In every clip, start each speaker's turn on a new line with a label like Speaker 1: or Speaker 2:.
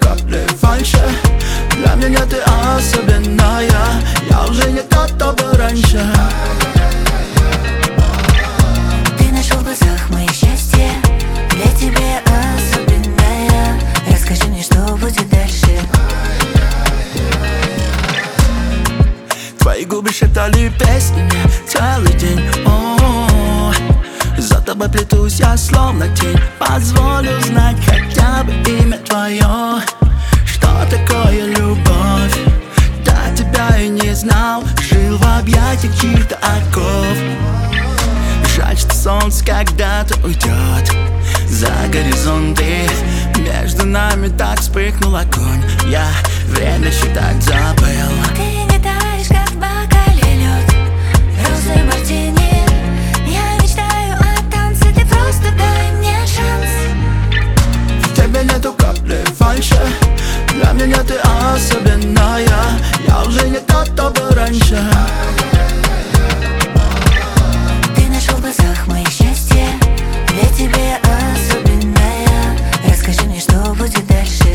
Speaker 1: капли фальши. Для меня ты особенная, я уже не тот, кто был раньше.
Speaker 2: Ты нашел в глазах мое счастье, для тебя особенная. Расскажи мне, что будет дальше.
Speaker 1: Твои губы шептали песнями целый день. За тобой плетусь я словно тень. Позволю знать хотя бы имя твое. Что такое любовь? До тебя и не знал. Жил в объятиях чьих-то оков. Жаль, что солнце когда-то уйдет за горизонты. Между нами так вспыхнул огонь. Я время считать забыл.
Speaker 2: Ты не таешь, как в бокале лед, розы мартини. Я мечтаю о танце, ты просто дай мне шанс.
Speaker 1: В тебе нету капли фальши. Для меня ты особенная, я уже не тот, кто был раньше.
Speaker 2: Ты нашел в глазах мое счастье, для тебя особенная. Расскажи мне, что будет дальше.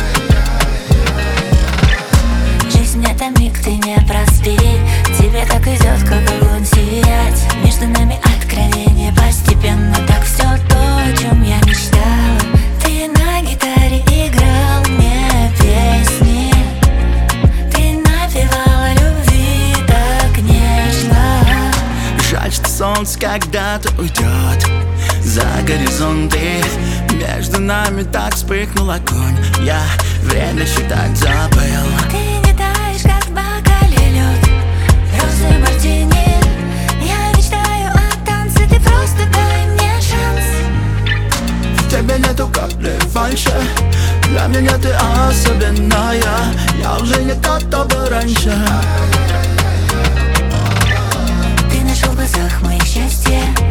Speaker 2: Жизнь — это миг, ты не проспи. Тебе так идет, как огонь сиять. Между нами откровение постепенно. Так все то, о чем я мечтала. Ты на гитаре играл мне песни. Ты напевала любви так нежно.
Speaker 1: Жаль, что солнце когда-то уйдет за горизонты. Между нами так вспыхнул огонь. Я время считать забыл.
Speaker 2: Ты не таешь, как в бокале лед, розы мартини. Я мечтаю о танце, ты просто дай мне шанс.
Speaker 1: В тебе нету капли фальши. Для меня ты особенная, я уже не тот, кто был раньше.
Speaker 2: Ты нашел в глазах мое счастье,